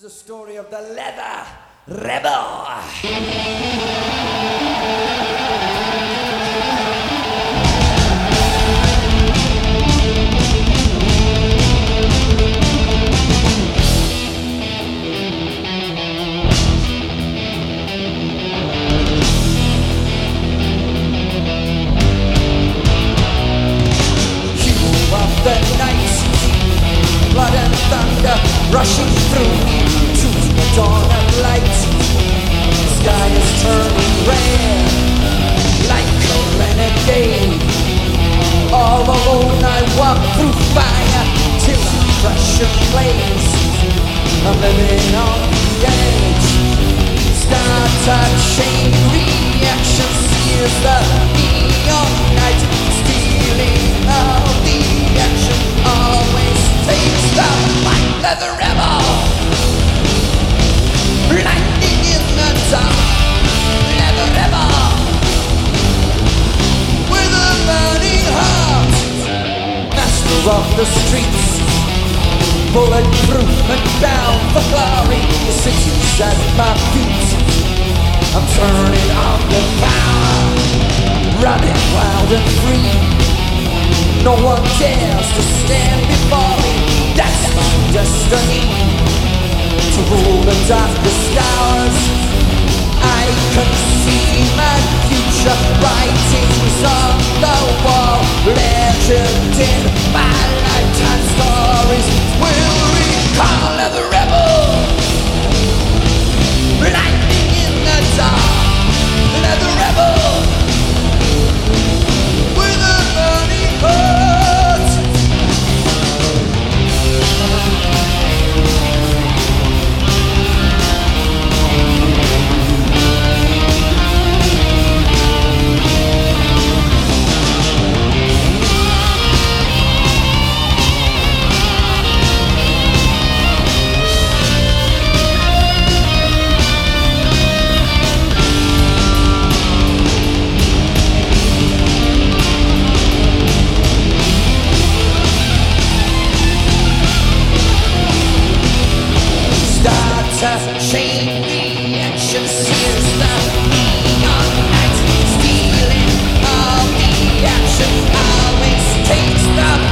the story of the Leather Rebel. The night, blood and thunder rushing through to the dawn of light. The sky is turning red like a renegade. All alone I walk through fire till I'm fresh and blaze. I'm living on the edge. Start a chain reaction, sears the neon night, stealing all the action. Always takes the white leather rebel, blinding in the dark. Leather rebel with a burning heart, master of the streets, bulletproof and bound for glory. The city's at my feet. I'm turning on the power, running wild and free. No one dares to stand before me. That's my destiny, to rule the darkest hours. I can see my future writings on the wall. Legend in my lifetime stories will recall the rebel, lightning in the dark. The rebel with a burning heart. Chain reaction, sears the neon night, stealing all the action. Always takes the